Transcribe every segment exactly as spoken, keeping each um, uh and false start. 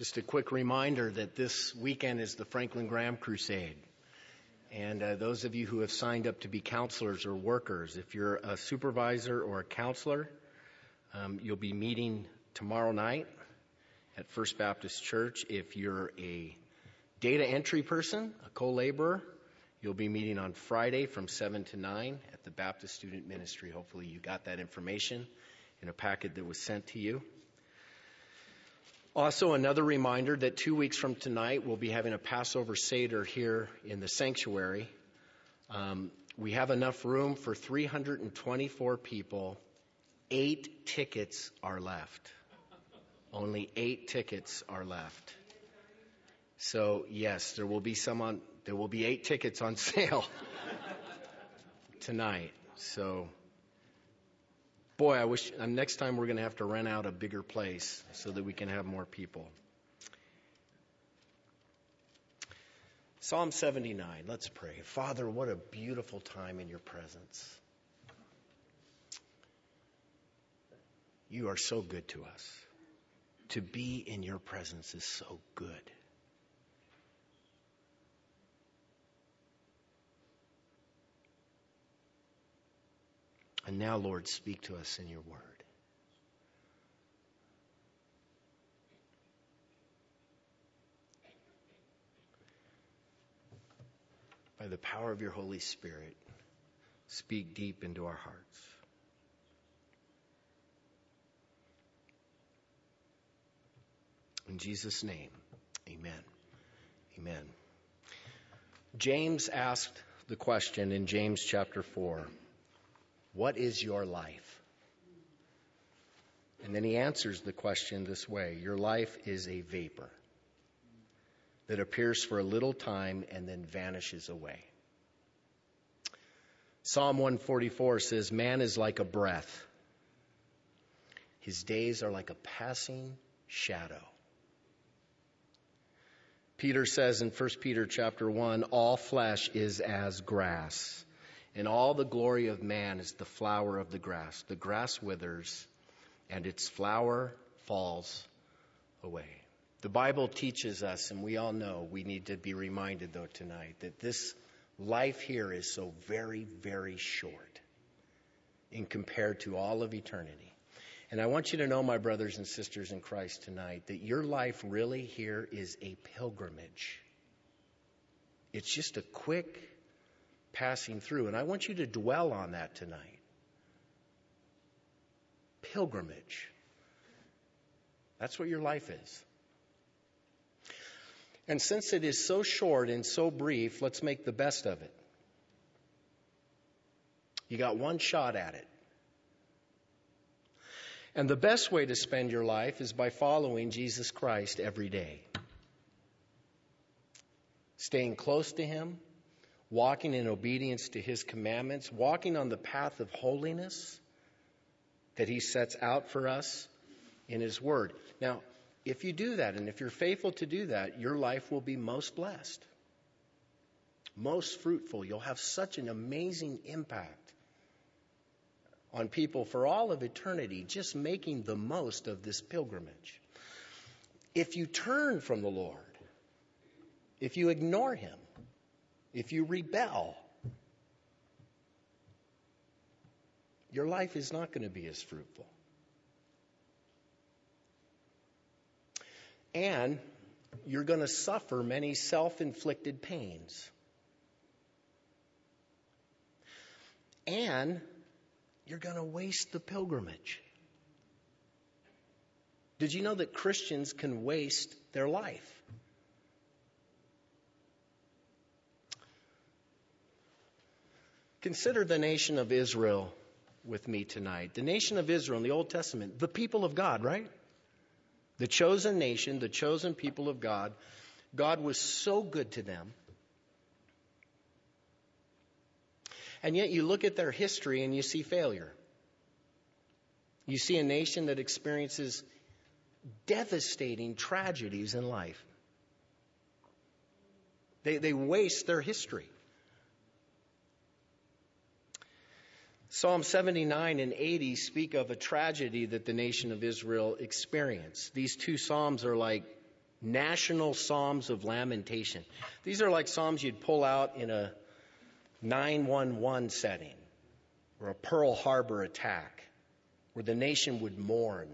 Just a quick reminder that this weekend is the Franklin Graham Crusade. And uh, those of you who have signed up to be counselors or workers, if you're a supervisor or a counselor, um, you'll be meeting tomorrow night at First Baptist Church. If you're a data entry person, a co-laborer, you'll be meeting on Friday from seven to nine at the Baptist Student Ministry. Hopefully you got that information in a packet that was sent to you. Also, another reminder that two weeks from tonight, we'll be having a Passover Seder here in the sanctuary. Um, we have enough room for three hundred twenty-four people. Eight tickets are left. Only eight tickets are left. So, yes, there will be some on, there will be eight tickets on sale tonight. So, boy, I wish um, next time we're going to have to rent out a bigger place so that we can have more people. Psalm seventy-nine, let's pray. Father, what a beautiful time in your presence. You are so good to us. To be in your presence is so good. And now, Lord, speak to us in your word. By the power of your Holy Spirit, speak deep into our hearts. In Jesus' name, amen. Amen. James asked the question in James chapter four, what is your life? And then he answers the question this way, your life is a vapor that appears for a little time and then vanishes away. Psalm one forty-four says, man is like a breath. His days are like a passing shadow. Peter says in First Peter chapter one, all flesh is as grass, and all the glory of man is the flower of the grass. The grass withers, and its flower falls away. The Bible teaches us, and we all know, we need to be reminded though tonight, that this life here is so very, very short in compared to all of eternity. And I want you to know, my brothers and sisters in Christ tonight, that your life really here is a pilgrimage. It's just a quick passing through. And I want you to dwell on that tonight. Pilgrimage. That's what your life is. And since it is so short and so brief, let's make the best of it. You got one shot at it. And the best way to spend your life is by following Jesus Christ every day. Staying close to him, walking in obedience to his commandments, walking on the path of holiness that he sets out for us in his word. Now, if you do that, and if you're faithful to do that, your life will be most blessed, most fruitful. You'll have such an amazing impact on people for all of eternity, just making the most of this pilgrimage. If you turn from the Lord, if you ignore him, if you rebel, your life is not going to be as fruitful. And you're going to suffer many self-inflicted pains. And you're going to waste the pilgrimage. Did you know that Christians can waste their life? Consider the nation of Israel with me tonight. The nation of Israel in the Old Testament, the people of God, right? The chosen nation, the chosen people of God. God was so good to them. And yet you look at their history and you see failure. You see a nation that experiences devastating tragedies in life. They, they waste their history. Psalm seventy-nine and eighty speak of a tragedy that the nation of Israel experienced. These two psalms are like National Psalms of Lamentation. These are like psalms you'd pull out in a nine one one setting or a Pearl Harbor attack where the nation would mourn.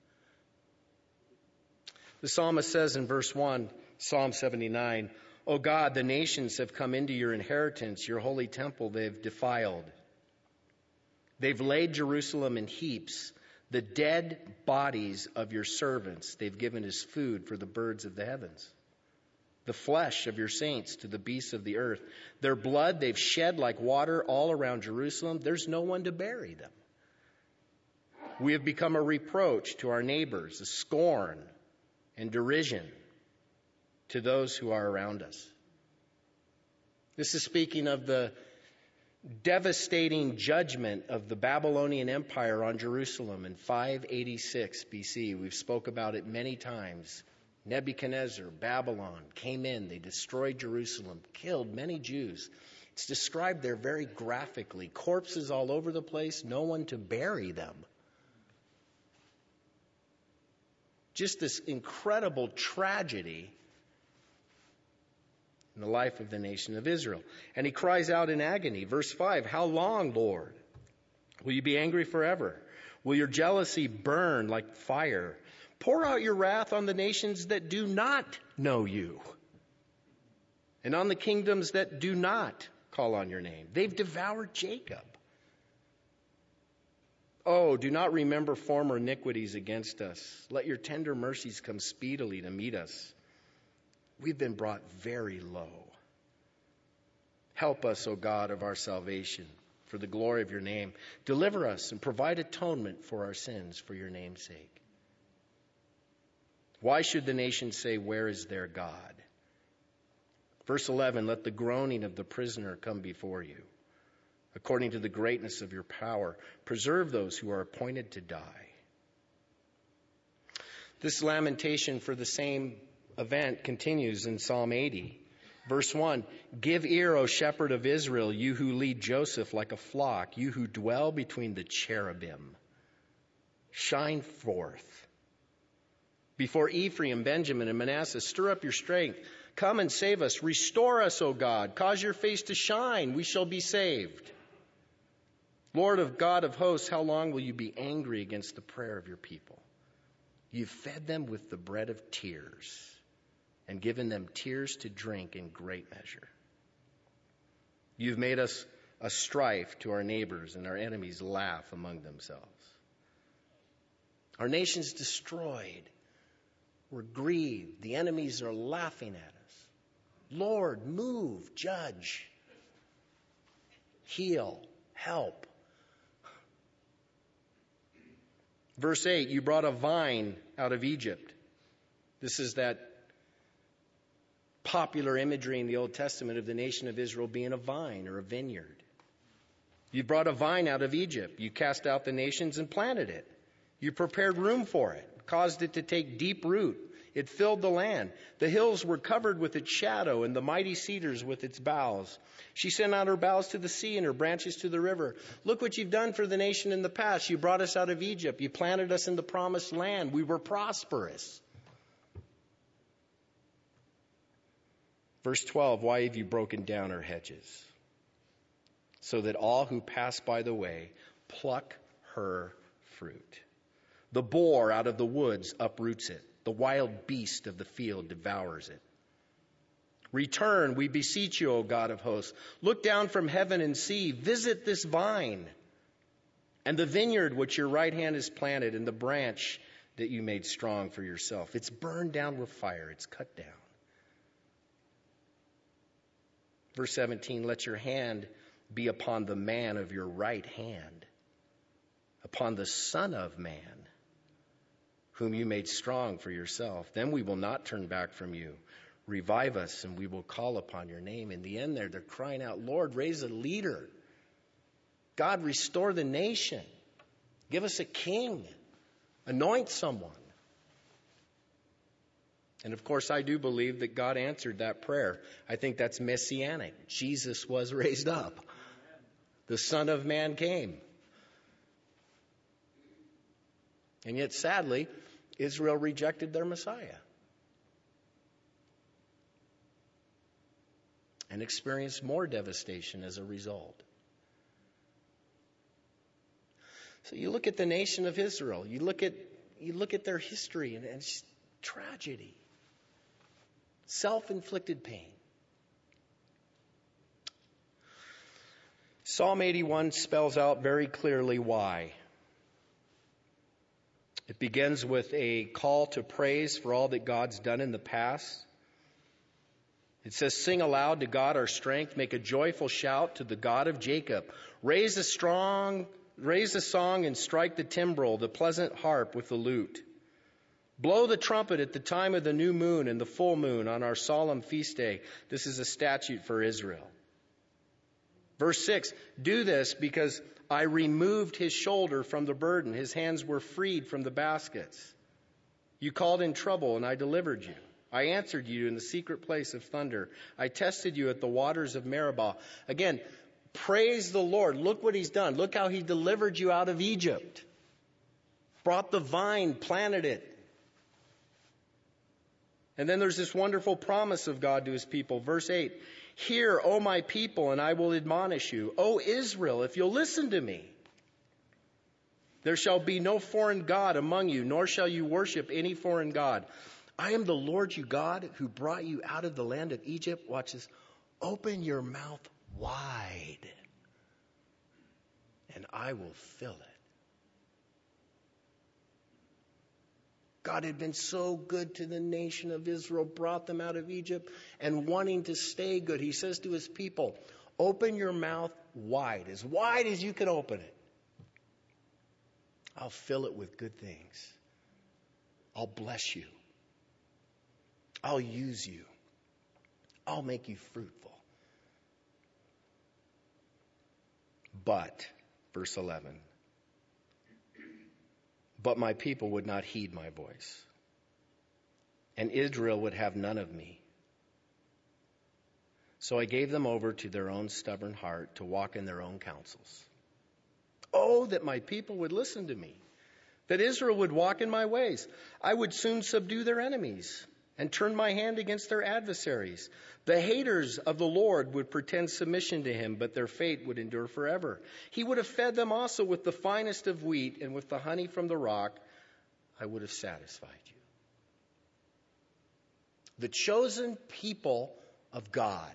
The psalmist says in verse one, Psalm seventy-nine, O God, the nations have come into your inheritance, your holy temple they've defiled. They've laid Jerusalem in heaps. The dead bodies of your servants they've given as food for the birds of the heavens. The flesh of your saints to the beasts of the earth. Their blood they've shed like water all around Jerusalem. There's no one to bury them. We have become a reproach to our neighbors, a scorn and derision to those who are around us. This is speaking of the devastating judgment of the Babylonian Empire on Jerusalem in five eighty-six B C. We've spoke about it many times. Nebuchadnezzar, Babylon, came in. They destroyed Jerusalem, killed many Jews. It's described there very graphically. Corpses all over the place, no one to bury them. Just this incredible tragedy in the life of the nation of Israel. And he cries out in agony. Verse five, how long, Lord? Will you be angry forever? Will your jealousy burn like fire? Pour out your wrath on the nations that do not know you, and on the kingdoms that do not call on your name. They've devoured Jacob. Oh, do not remember former iniquities against us. Let your tender mercies come speedily to meet us. We've been brought very low. Help us, O God of our salvation, for the glory of your name. Deliver us and provide atonement for our sins for your name's sake. Why should the nation say, where is their God? Verse eleven, let the groaning of the prisoner come before you. According to the greatness of your power, preserve those who are appointed to die. This lamentation for the same event continues in Psalm eighty. Verse one, give ear, O shepherd of Israel, you who lead Joseph like a flock, you who dwell between the cherubim. Shine forth. Before Ephraim, Benjamin, and Manasseh, stir up your strength. Come and save us. Restore us, O God. Cause your face to shine. We shall be saved. Lord of God of hosts, how long will you be angry against the prayer of your people? You've fed them with the bread of tears and given them tears to drink in great measure. You've made us a strife to our neighbors, and our enemies laugh among themselves. Our nation's destroyed. We're grieved. The enemies are laughing at us. Lord, move, judge, heal, help. Verse eight, you brought a vine out of Egypt. This is that popular imagery in the Old Testament of the nation of Israel being a vine or a vineyard. You brought a vine out of Egypt. You cast out the nations and planted it. You prepared room for it, caused it to take deep root. It filled the land. The hills were covered with its shadow, and the mighty cedars with its boughs. She sent out her boughs to the sea and her branches to the river. Look what you've done for the nation in the past. You brought us out of Egypt. You planted us in the promised land. We were prosperous. Verse twelve, why have you broken down her hedges? So that all who pass by the way pluck her fruit. The boar out of the woods uproots it. The wild beast of the field devours it. Return, we beseech you, O God of hosts. Look down from heaven and see. Visit this vine and the vineyard which your right hand has planted, and the branch that you made strong for yourself. It's burned down with fire. It's cut down. Verse seventeen, let your hand be upon the man of your right hand, upon the Son of Man, whom you made strong for yourself. Then we will not turn back from you. Revive us, and we will call upon your name. In the end there, they're crying out, Lord, raise a leader. God, restore the nation. Give us a king. Anoint someone. And of course, I do believe that God answered that prayer. I think that's messianic. Jesus was raised up. The Son of Man came. And yet, sadly, Israel rejected their Messiah. and experienced more devastation as a result. So you look at the nation of Israel, you look at you look at their history, and, and it's tragedy, self-inflicted pain. Psalm eighty-one spells out very clearly why. It begins with a call to praise for all that God's done in the past. It says, sing aloud to God our strength, make a joyful shout to the God of Jacob. Raise a strong, raise a song and strike the timbrel, the pleasant harp with the lute. Blow the trumpet at the time of the new moon and the full moon on our solemn feast day. This is a statute for Israel. Verse six, do this because I removed his shoulder from the burden. His hands were freed from the baskets. You called in trouble and I delivered you. I answered you in the secret place of thunder. I tested you at the waters of Meribah. Again, praise the Lord. Look what he's done. Look how he delivered you out of Egypt. Brought the vine, planted it. And then there's this wonderful promise of God to his people. Verse eight, hear, O my people, and I will admonish you. O Israel, if you'll listen to me. There shall be no foreign God among you, nor shall you worship any foreign God. I am the Lord you God who brought you out of the land of Egypt. Watch this. Open your mouth wide, and I will fill it. God had been so good to the nation of Israel, brought them out of Egypt, and wanting to stay good. He says to his people, open your mouth wide, as wide as you can open it. I'll fill it with good things. I'll bless you. I'll use you. I'll make you fruitful. But, verse eleven, but my people would not heed my voice, and Israel would have none of me. So I gave them over to their own stubborn heart to walk in their own counsels. Oh, that my people would listen to me, that Israel would walk in my ways. I would soon subdue their enemies and turn my hand against their adversaries. The haters of the Lord would pretend submission to him, but their fate would endure forever. He would have fed them also with the finest of wheat, and with the honey from the rock, I would have satisfied you. The chosen people of God.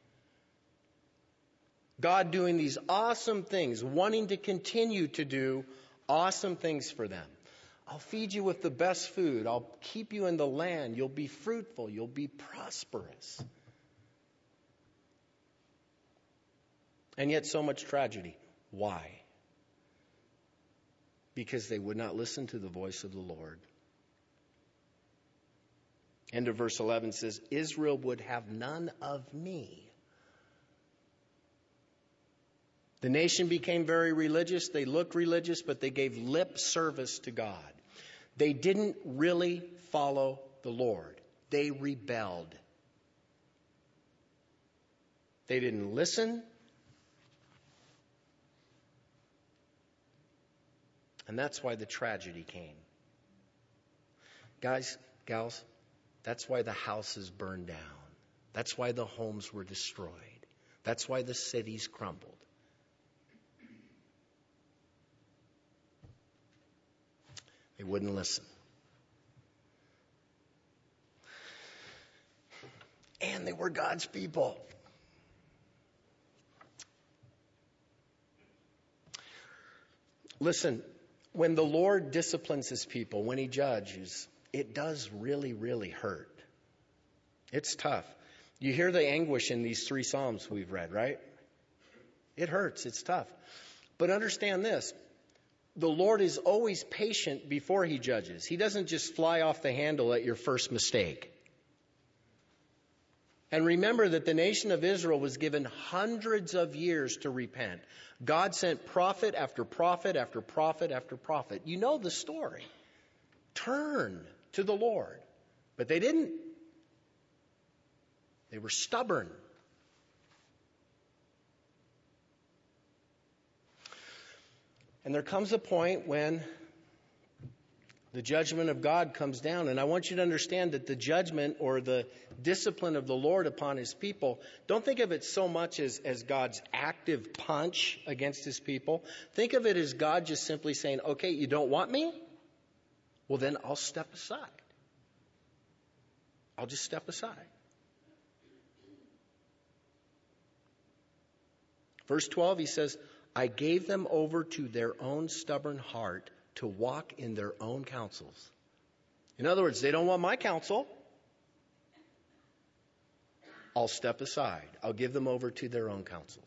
God doing these awesome things, wanting to continue to do awesome things for them. I'll feed you with the best food. I'll keep you in the land. You'll be fruitful. You'll be prosperous. And yet so much tragedy. Why? Because they would not listen to the voice of the Lord. End of verse eleven says, Israel would have none of me. The nation became very religious. They looked religious, but they gave lip service to God. They didn't really follow the Lord. They rebelled. They didn't listen. And that's why the tragedy came. Guys, gals, that's why the houses burned down. That's why the homes were destroyed. That's why the cities crumbled. They wouldn't listen. And they were God's people. Listen, when the Lord disciplines his people, when he judges, it does really, really hurt. It's tough. You hear the anguish in these three Psalms we've read, right? It hurts. It's tough. But understand this. The Lord is always patient before he judges. He doesn't just fly off the handle at your first mistake. And remember that the nation of Israel was given hundreds of years to repent. God sent prophet after prophet after prophet after prophet. You know the story. Turn to the Lord. But they didn't. They were stubborn. And there comes a point when The judgment of God comes down. And I want you to understand that the judgment or the discipline of the Lord upon his people, don't think of it so much as, as God's active punch against his people. Think of it as God just simply saying, okay, you don't want me? Well, then I'll step aside. I'll just step aside. Verse twelve, he says, I gave them over to their own stubborn heart to walk in their own counsels. In other words, they don't want my counsel. I'll step aside. I'll give them over to their own counsels.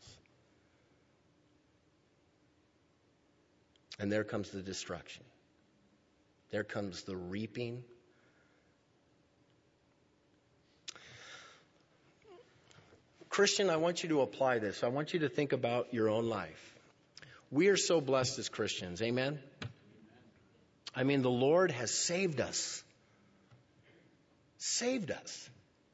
And there comes the destruction. There comes the reaping. Christian, I want you to apply this. I want you to think about your own life. We are so blessed as Christians. Amen? I mean, the Lord has saved us. Saved us.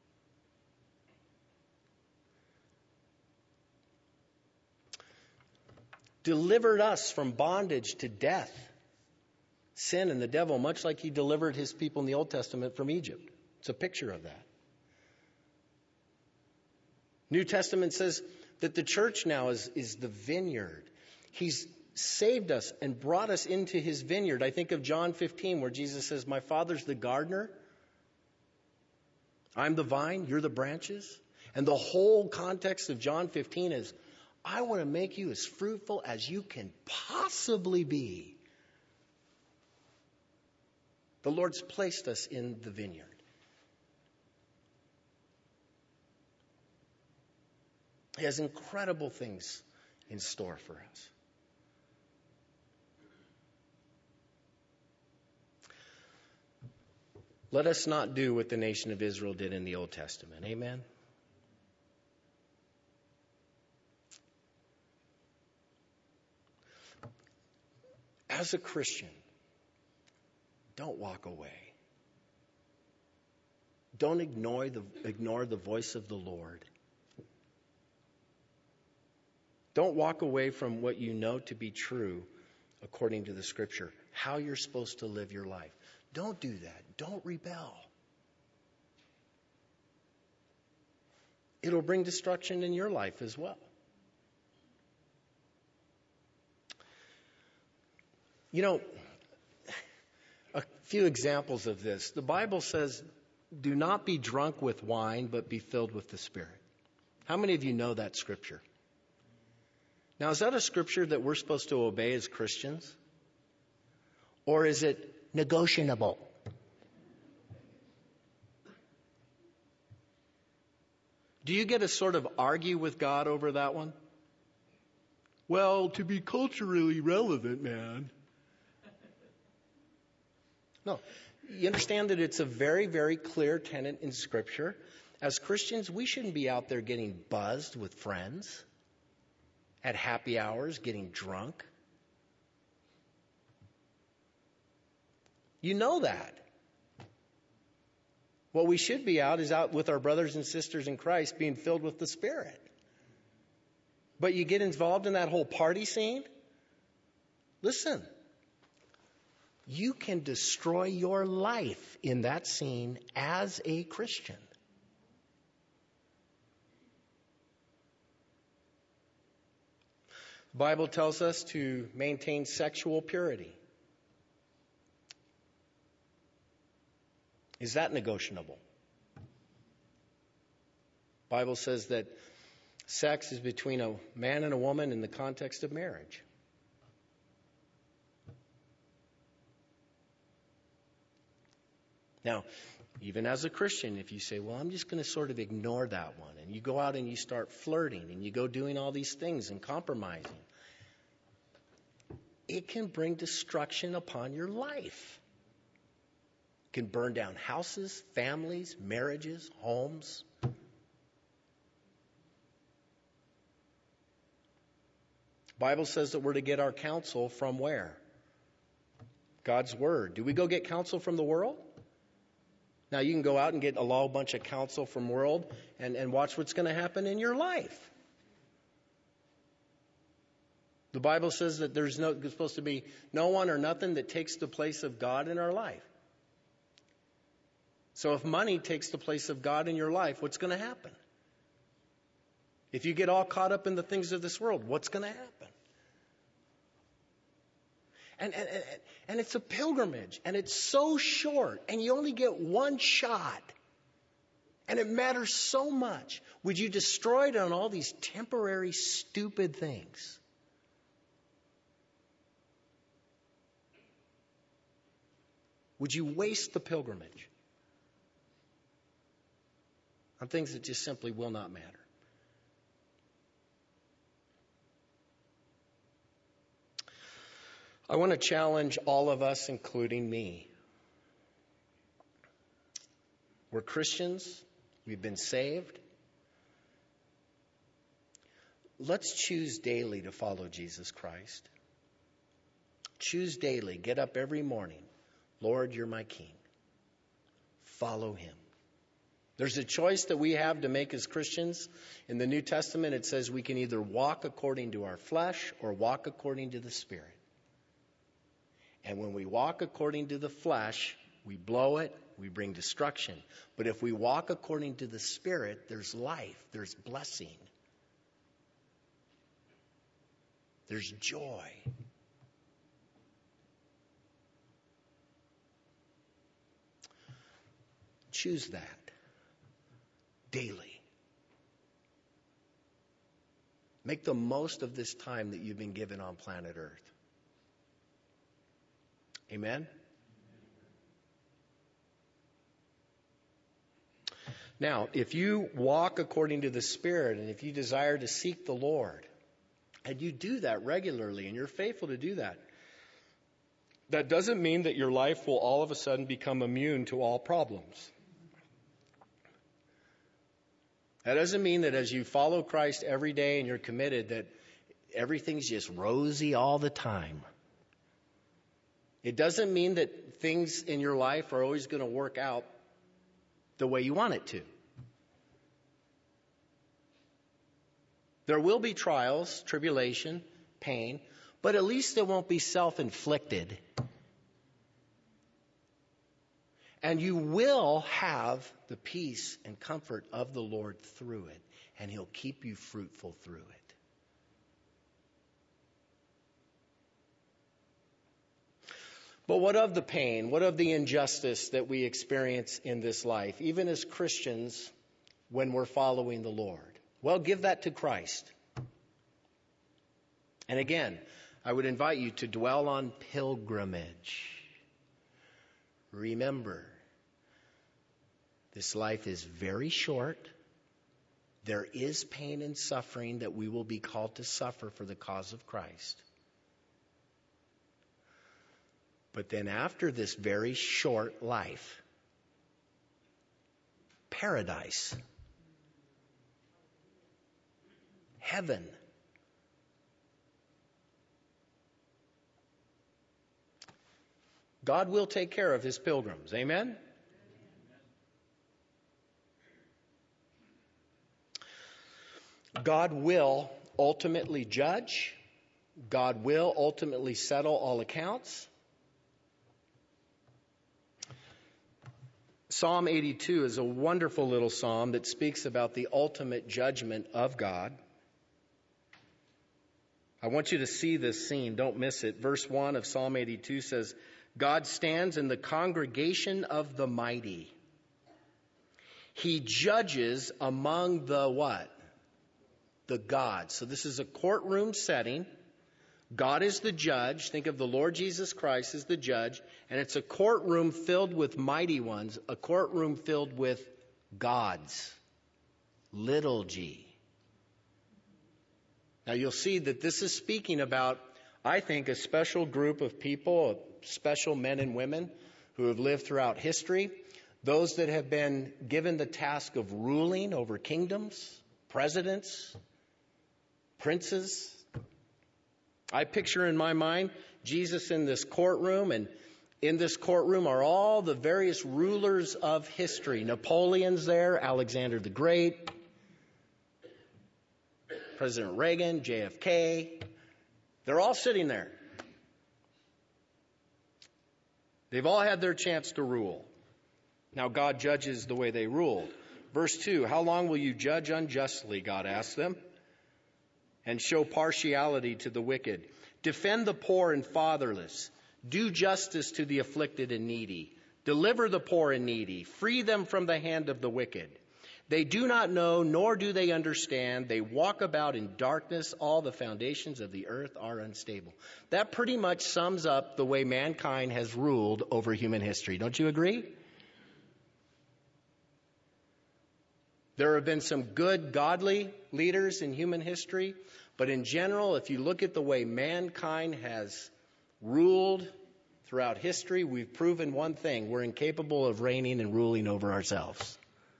Delivered us from bondage to death, sin, and the devil, much like he delivered his people in the Old Testament from Egypt. It's a picture of that. New Testament says that the church now is, is the vineyard. He's saved us and brought us into his vineyard. I think of John fifteen where Jesus says, my Father's the gardener. I'm the vine, you're the branches. And the whole context of John fifteen is, I want to make you as fruitful as you can possibly be. The Lord's placed us in the vineyard. He has incredible things in store for us. Let us not do what the nation of Israel did in the Old Testament. Amen? As a Christian, don't walk away. Don't ignore the, ignore the voice of the Lord. Don't walk away from what you know to be true according to the Scripture, how you're supposed to live your life. Don't do that. Don't rebel. It'll bring destruction in your life as well. You know, a few examples of this. The Bible says, do not be drunk with wine, but be filled with the Spirit. How many of you know that scripture? Now, is that a scripture that we're supposed to obey as Christians? Or is it negotiable? Do you get to sort of argue with God over that one? Well, to be culturally relevant, man. No. You understand that it's a very, very clear tenet in Scripture. As Christians, we shouldn't be out there getting buzzed with friends, at happy hours, getting drunk. You know that. What we should be out is out with our brothers and sisters in Christ, being filled with the Spirit. But you get involved in that whole party scene? Listen, you can destroy your life in that scene as a Christian. The Bible tells us to maintain sexual purity. Is that negotiable? The Bible says that sex is between a man and a woman in the context of marriage. Now, even as a Christian, if you say, well, I'm just going to sort of ignore that one, and you go out and you start flirting, and you go doing all these things and compromising, it can bring destruction upon your life. It can burn down houses, families, marriages, homes. The Bible says that we're to get our counsel from where? God's Word. Do we go get counsel from the world? Now, you can go out and get a whole bunch of counsel from the world and, and watch what's going to happen in your life. The Bible says that there's no, there's supposed to be no one or nothing that takes the place of God in our life. So if money takes the place of God in your life, what's going to happen? If you get all caught up in the things of this world, what's going to happen? And, and, and, and it's a pilgrimage, and it's so short, and you only get one shot. And it matters so much. Would you destroy it on all these temporary, stupid things? Would you waste the pilgrimage on things that just simply will not matter? I want to challenge all of us, including me. We're Christians. We've been saved. Let's choose daily to follow Jesus Christ. Choose daily. Get up every morning. Lord, you're my King. Follow him. There's a choice that we have to make as Christians. In the New Testament, it says we can either walk according to our flesh or walk according to the Spirit. And when we walk according to the flesh, we blow it, we bring destruction. But if we walk according to the Spirit, there's life, there's blessing, there's joy. Choose that daily. Make the most of this time that you've been given on planet Earth. Amen? Now, if you walk according to the Spirit, and if you desire to seek the Lord, and you do that regularly, and you're faithful to do that, that doesn't mean that your life will all of a sudden become immune to all problems. That doesn't mean that as you follow Christ every day and you're committed, that everything's just rosy all the time. It doesn't mean that things in your life are always going to work out the way you want it to. There will be trials, tribulation, pain, but at least it won't be self-inflicted. And you will have the peace and comfort of the Lord through it, and he'll keep you fruitful through it. But what of the pain? What of the injustice that we experience in this life, even as Christians, when we're following the Lord? Well, give that to Christ. And again, I would invite you to dwell on pilgrimage. Remember, this life is very short. There is pain and suffering that we will be called to suffer for the cause of Christ. But then after this very short life, paradise, heaven. God will take care of his pilgrims. Amen? God will ultimately judge. God will ultimately settle all accounts. Psalm eighty-two is a wonderful little psalm that speaks about the ultimate judgment of God. I want you to see this scene. Don't miss it. Verse one of Psalm eighty-two says, God stands in the congregation of the mighty. He judges among the what? The gods. So this is a courtroom setting. God is the judge. Think of the Lord Jesus Christ as the judge. And it's a courtroom filled with mighty ones. A courtroom filled with gods. Little g. Now you'll see that this is speaking about, I think, a special group of people, special men and women who have lived throughout history. Those that have been given the task of ruling over kingdoms, presidents, princes. I picture in my mind Jesus in this courtroom, and in this courtroom are all the various rulers of history. Napoleon's there, Alexander the Great, President Reagan, J F K, They're all sitting there. They've all had their chance to rule. Now God judges the way they ruled. Verse two, how long will you judge unjustly, God asks them, and show partiality to the wicked? Defend the poor and fatherless. Do justice to the afflicted and needy. Deliver the poor and needy. Free them from the hand of the wicked. They do not know, nor do they understand. They walk about in darkness. All the foundations of the earth are unstable. That pretty much sums up the way mankind has ruled over human history. Don't you agree? There have been some good, godly leaders in human history, but in general, if you look at the way mankind has ruled throughout history, we've proven one thing: we're incapable of reigning and ruling over ourselves.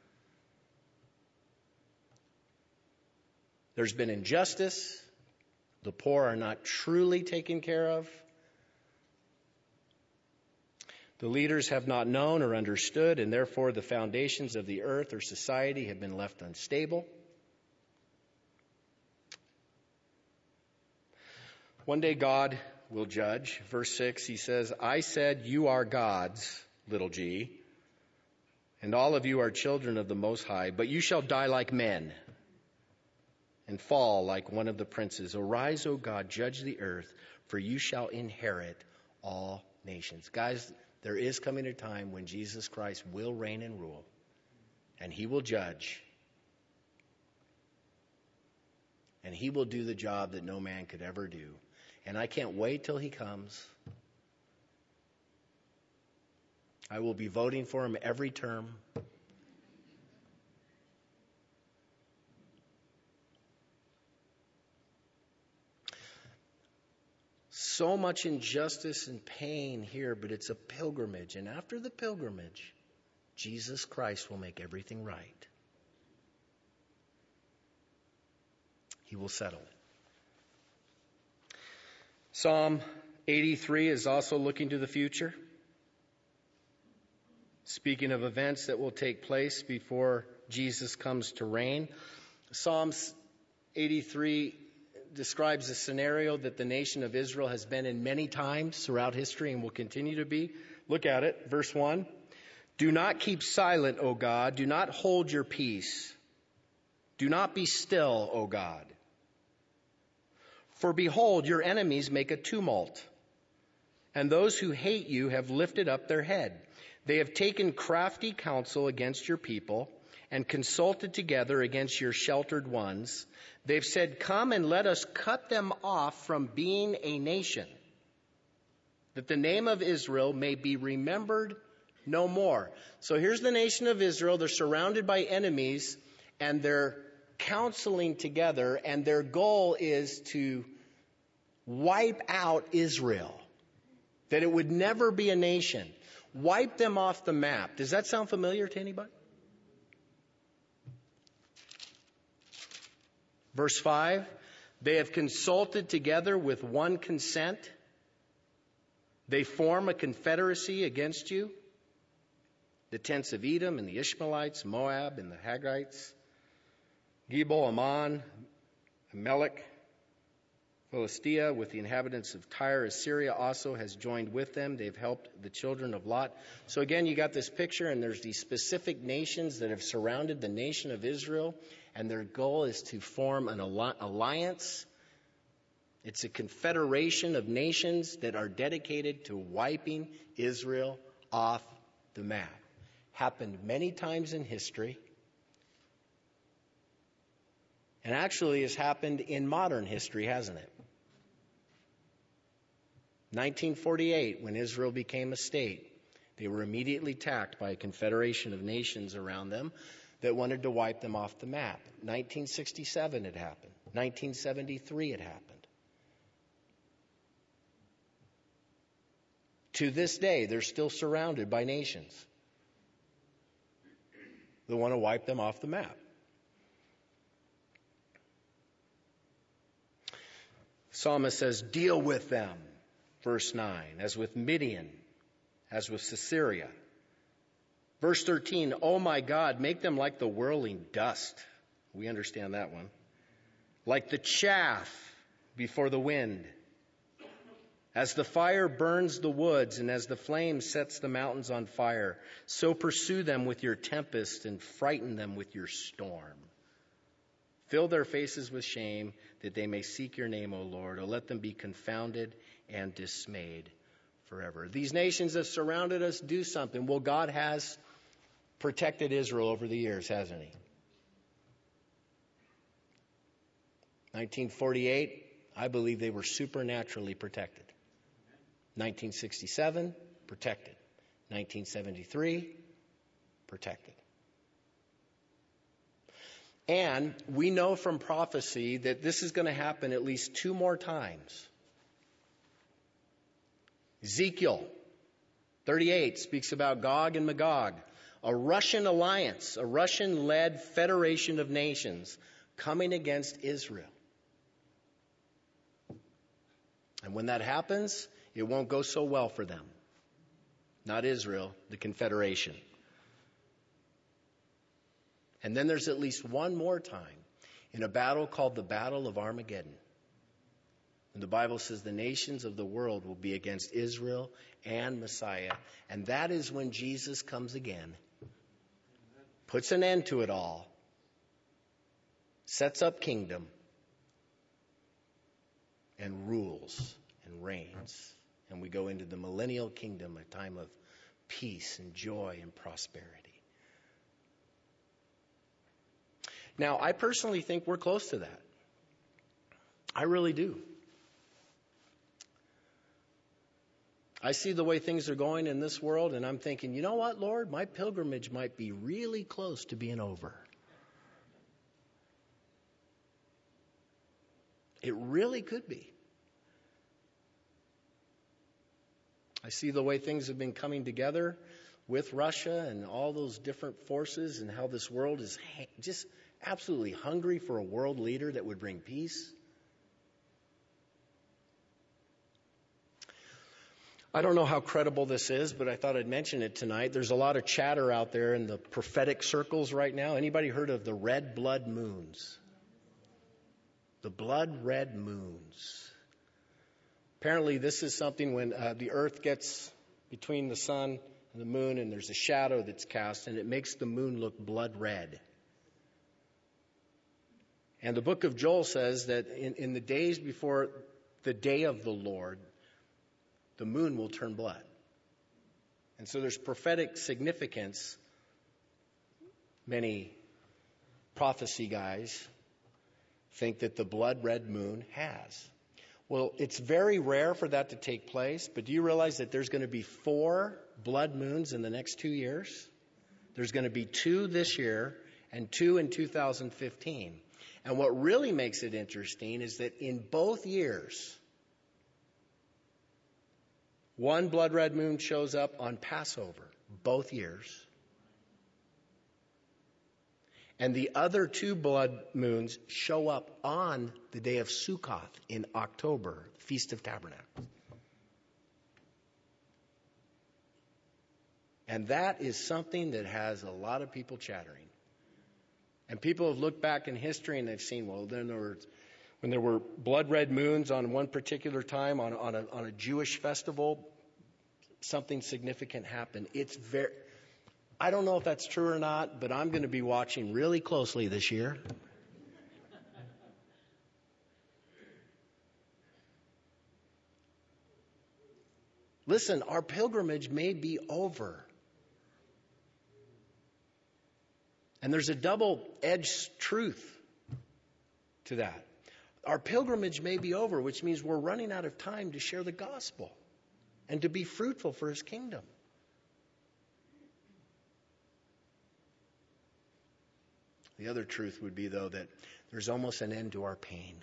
There's been injustice. The poor are not truly taken care of. The leaders have not known or understood, and therefore the foundations of the earth or society have been left unstable. One day God will judge. Verse six, he says, I said, you are gods, little g, and all of you are children of the Most High, but you shall die like men and fall like one of the princes. Arise, O God, judge the earth, for you shall inherit all nations. Guys, there is coming a time when Jesus Christ will reign and rule, and he will judge, and he will do the job that no man could ever do. And I can't wait till he comes. I will be voting for him every term. So much injustice and pain here, but it's a pilgrimage. And after the pilgrimage, Jesus Christ will make everything right. He will settle it. Psalm eighty-three is also looking to the future, speaking of events that will take place before Jesus comes to reign. Psalms eighty-three describes a scenario that the nation of Israel has been in many times throughout history and will continue to be. Look at it. Verse one. Do not keep silent, O God. Do not hold your peace. Do not be still, O God. For behold, your enemies make a tumult, and those who hate you have lifted up their head. They have taken crafty counsel against your people and consulted together against your sheltered ones. They've said, come and let us cut them off from being a nation, that the name of Israel may be remembered no more. So here's the nation of Israel. They're surrounded by enemies, and they're counseling together, and their goal is to wipe out Israel, that it would never be a nation. Wipe them off the map. Does that sound familiar to anybody? Verse five, they have consulted together with one consent. They form a confederacy against you. The tents of Edom and the Ishmaelites, Moab and the Hagrites, Gebal, Ammon, Amalek, Philistia, with the inhabitants of Tyre. Assyria also has joined with them. They've helped the children of Lot. So again, you got this picture, and there's these specific nations that have surrounded the nation of Israel, and their goal is to form an alliance. It's a confederation of nations that are dedicated to wiping Israel off the map. Happened many times in history, and actually has happened in modern history, hasn't it? nineteen forty-eight, when Israel became a state, they were immediately attacked by a confederation of nations around them that wanted to wipe them off the map. nineteen sixty-seven it happened. nineteen seventy-three it happened. To this day, they're still surrounded by nations that want to wipe them off the map. Psalmist says, deal with them. Verse nine, as with Midian, as with Sisera. Verse thirteen, oh my God, make them like the whirling dust. We understand that one. Like the chaff before the wind. As the fire burns the woods and as the flame sets the mountains on fire, so pursue them with your tempest and frighten them with your storm. Fill their faces with shame that they may seek your name, O Lord, or let them be confounded and dismayed forever. These nations have surrounded us. Do something. Well, God has protected Israel over the years, hasn't he? nineteen forty-eight, I believe they were supernaturally protected. nineteen sixty-seven, protected. nineteen seventy-three, protected. And we know from prophecy that this is going to happen at least two more times. Ezekiel thirty-eight speaks about Gog and Magog, a Russian alliance, a Russian-led federation of nations coming against Israel. And when that happens, it won't go so well for them. Not Israel, the Confederation. And then there's at least one more time in a battle called the Battle of Armageddon. And the Bible says the nations of the world will be against Israel and Messiah. And that is when Jesus comes again, puts an end to it all, sets up kingdom, and rules and reigns. And we go into the millennial kingdom, a time of peace and joy and prosperity. Now, I personally think we're close to that. I really do. I see the way things are going in this world, and I'm thinking, you know what, Lord? My pilgrimage might be really close to being over. It really could be. I see the way things have been coming together with Russia and all those different forces, and how this world is just absolutely hungry for a world leader that would bring peace. I don't know how credible this is, but I thought I'd mention it tonight. There's a lot of chatter out there in the prophetic circles right now. Anybody heard of the red blood moons? The blood red moons. Apparently this is something when uh, the earth gets between the sun and the moon, and there's a shadow that's cast, and it makes the moon look blood red. And the book of Joel says that in, in the days before the day of the Lord, the moon will turn blood. And so there's prophetic significance. Many prophecy guys think that the blood red moon has. Well, it's very rare for that to take place, but do you realize that there's going to be four blood moons in the next two years? There's going to be two this year and two in two thousand fifteen. And what really makes it interesting is that in both years, one blood red moon shows up on Passover, both years. And the other two blood moons show up on the day of Sukkoth in October, Feast of Tabernacles. And that is something that has a lot of people chattering. And people have looked back in history and they've seen, well, then there were, when there were blood red moons on one particular time on, on, a, on a Jewish festival, something significant happened. It's very, I don't know if that's true or not, but I'm going to be watching really closely this year. Listen, our pilgrimage may be over. And there's a double-edged truth to that. Our pilgrimage may be over, which means we're running out of time to share the gospel and to be fruitful for his kingdom. The other truth would be, though, that there's almost an end to our pain.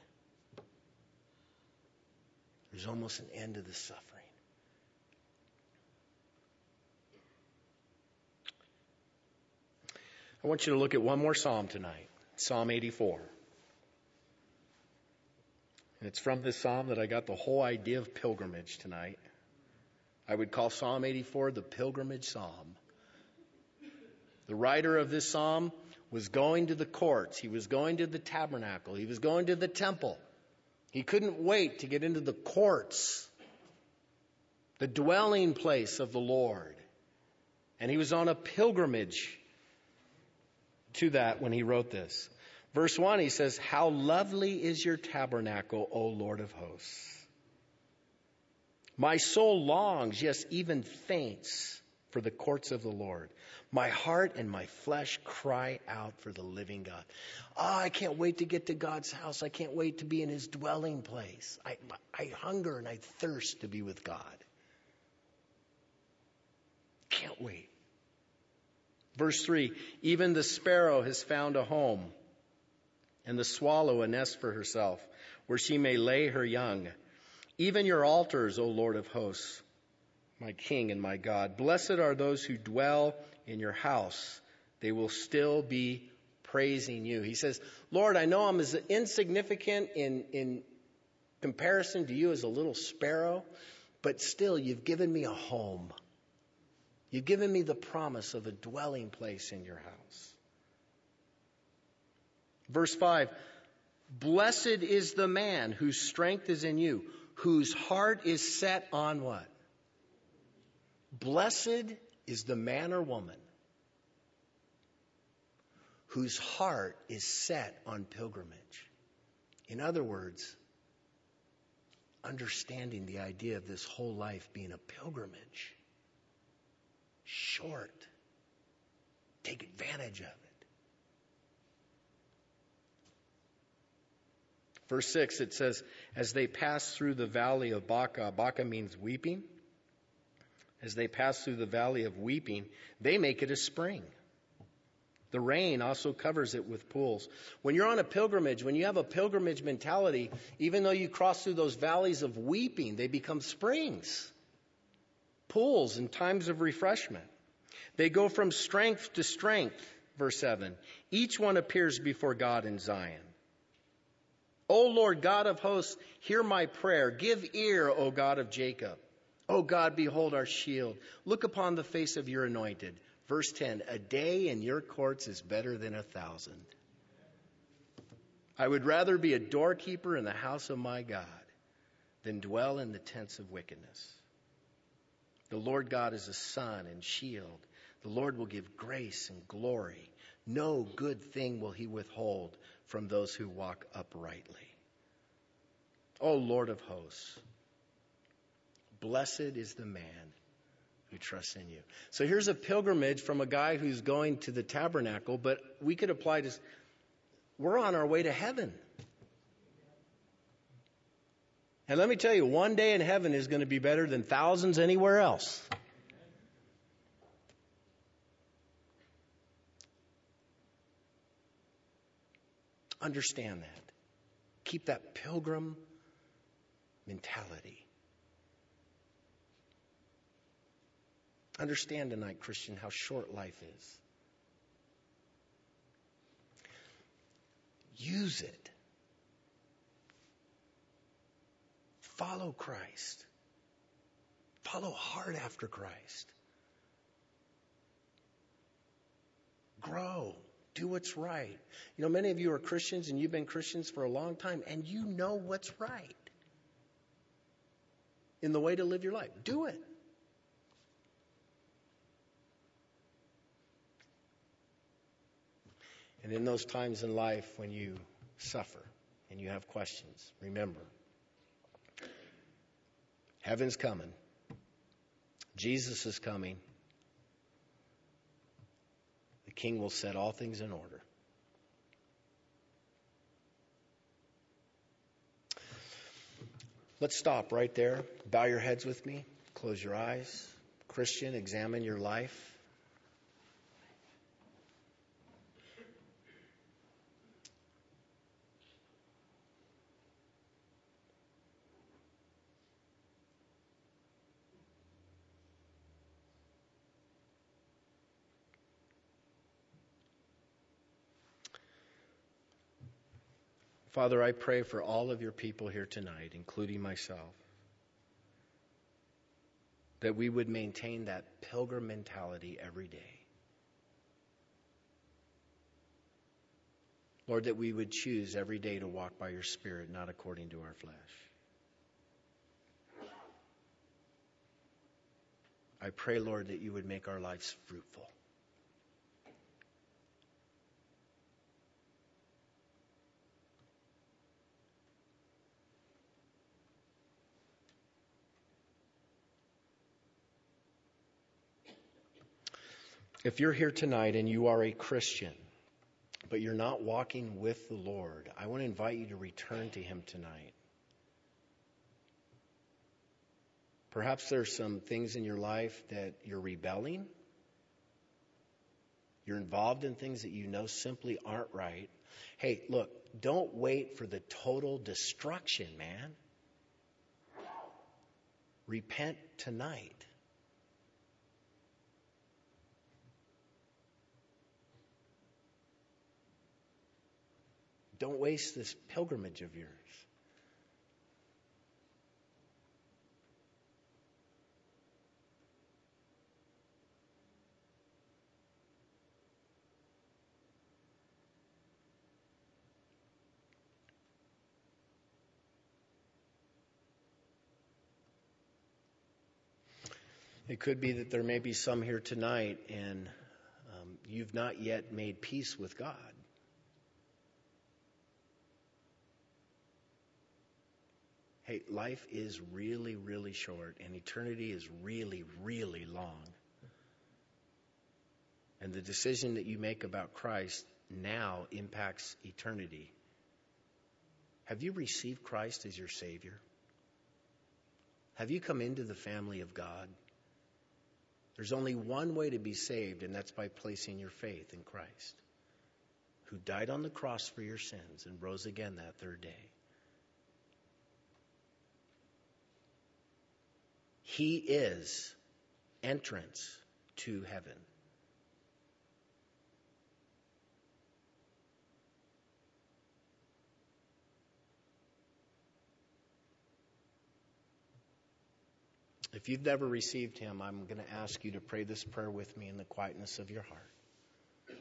There's almost an end to the suffering. I want you to look at one more psalm tonight, Psalm eighty-four. And it's from this psalm that I got the whole idea of pilgrimage tonight. I would call Psalm eighty-four the pilgrimage psalm. The writer of this psalm was going to the courts. He was going to the tabernacle. He was going to the temple. He couldn't wait to get into the courts the dwelling place of the Lord. And he was on a pilgrimage to that when he wrote this. Verse one, he says, how lovely is your tabernacle, O Lord of hosts. My soul longs, yes, even faints for the courts of the Lord. My heart and my flesh cry out for the living God. Oh, I can't wait to get to God's house. I can't wait to be in his dwelling place. I, I hunger and I thirst to be with God. Can't wait. Verse three, even the sparrow has found a home, and the swallow a nest for herself, where she may lay her young. Even your altars, O Lord of hosts, my King and my God. Blessed are those who dwell in your house. They will still be praising you. He says, Lord, I know I'm as insignificant in, in comparison to you as a little sparrow, but still you've given me a home. You've given me the promise of a dwelling place in your house. Verse five, blessed is the man whose strength is in you, whose heart is set on what? Blessed is the man or woman whose heart is set on pilgrimage. In other words, understanding the idea of this whole life being a pilgrimage. Short. Take advantage of it. Verse six, it says, as they pass through the valley of Baca, Baca means weeping. As they pass through the valley of weeping, they make it a spring. The rain also covers it with pools. When you're on a pilgrimage, when you have a pilgrimage mentality, even though you cross through those valleys of weeping, they become springs, pools, and times of refreshment. They go from strength to strength, verse seven. Each one appears before God in Zion. O Lord God of hosts, hear my prayer. Give ear, O God of Jacob. O God, behold our shield. Look upon the face of your anointed. Verse ten, a day in your courts is better than a thousand. I would rather be a doorkeeper in the house of my God than dwell in the tents of wickedness. The Lord God is a sun and shield. The Lord will give grace and glory. No good thing will he withhold from those who walk uprightly. O Lord of hosts, blessed is the man who trusts in you. So here's a pilgrimage from a guy who's going to the tabernacle, but we could apply this. We're on our way to heaven. And let me tell you, one day in heaven is going to be better than thousands anywhere else. Understand that. Keep that pilgrim mentality. Understand tonight, Christian, how short life is. Use it. Follow Christ. Follow hard after Christ. Grow. Do what's right. You know, many of you are Christians and you've been Christians for a long time and you know what's right in the way to live your life. Do it. And in those times in life when you suffer and you have questions, remember, heaven's coming. Jesus is coming. The King will set all things in order. Let's stop right there. Bow your heads with me. Close your eyes. Christian, examine your life. Father, I pray for all of your people here tonight, including myself, that we would maintain that pilgrim mentality every day. Lord, that we would choose every day to walk by your Spirit, not according to our flesh. I pray, Lord, that you would make our lives fruitful. If you're here tonight and you are a Christian, but you're not walking with the Lord, I want to invite you to return to him tonight. Perhaps there's some things in your life that you're rebelling. You're involved in things that you know simply aren't right. Hey, look, don't wait for the total destruction, man. Repent tonight. Don't waste this pilgrimage of yours. It could be that there may be some here tonight and um, you've not yet made peace with God. Hey, life is really, really short, and eternity is really, really long. And the decision that you make about Christ now impacts eternity. Have you received Christ as your Savior? Have you come into the family of God? There's only one way to be saved, and that's by placing your faith in Christ, who died on the cross for your sins and rose again that third day. He is entrance to heaven. If you've never received him, I'm going to ask you to pray this prayer with me in the quietness of your heart.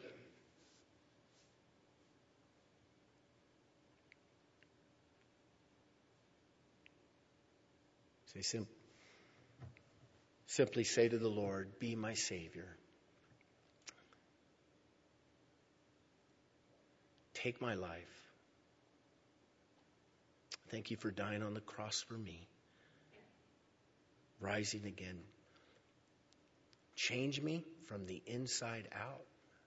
Say sim- simply say to the Lord, be my Savior. Take my life. Thank you for dying on the cross for me. Rising again. Change me from the inside out.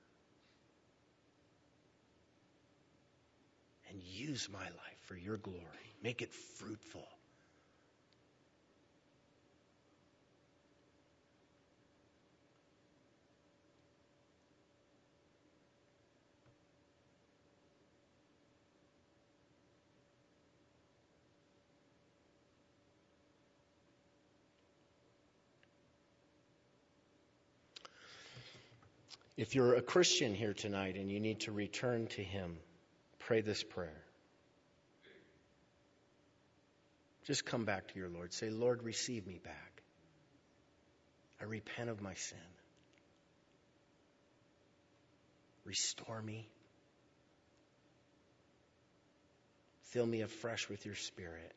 And use my life for your glory. Make it fruitful. If you're a Christian here tonight and you need to return to him, pray this prayer. Just come back to your Lord. Say, Lord, receive me back. I repent of my sin. Restore me. Fill me afresh with your Spirit.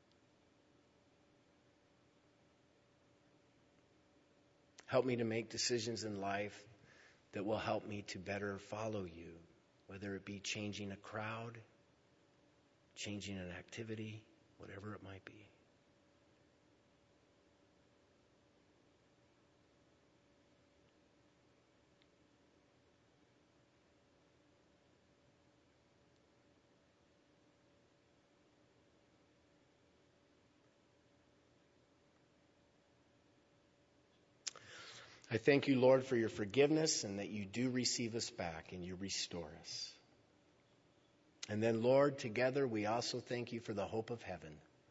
Help me to make decisions in life that will help me to better follow you, whether it be changing a crowd, changing an activity, whatever it might be. I thank you, Lord, for your forgiveness and that you do receive us back and you restore us. And then, Lord, together we also thank you for the hope of heaven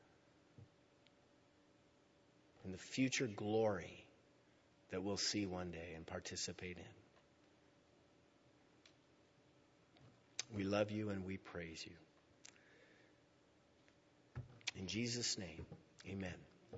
and the future glory that we'll see one day and participate in. We love you and we praise you. In Jesus' name, amen.